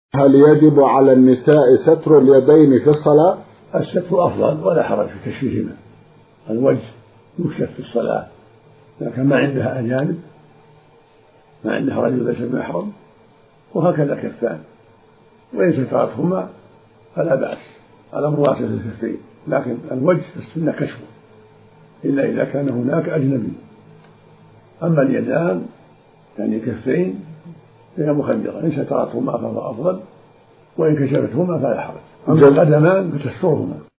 هل يجب على النساء ستر اليدين في الصلاة؟ الستر أفضل ولا حرج في كشفهما. الوجه يكشف في الصلاة لكن ما عندها أجانب، ما عندها رجل ليس بمحرم، وهكذا كفان، وإن سترتهما فلا بأس، الأمر واسع في الكفين، لكن الوجه السنة كشفه إلا إذا كان هناك أجنبي. أما اليدان يعني الكفين هي مخدرة، إن سترتهما فهو أفضل، وإن كشفتهما فلا حرج. أما القدمان فتسترهما.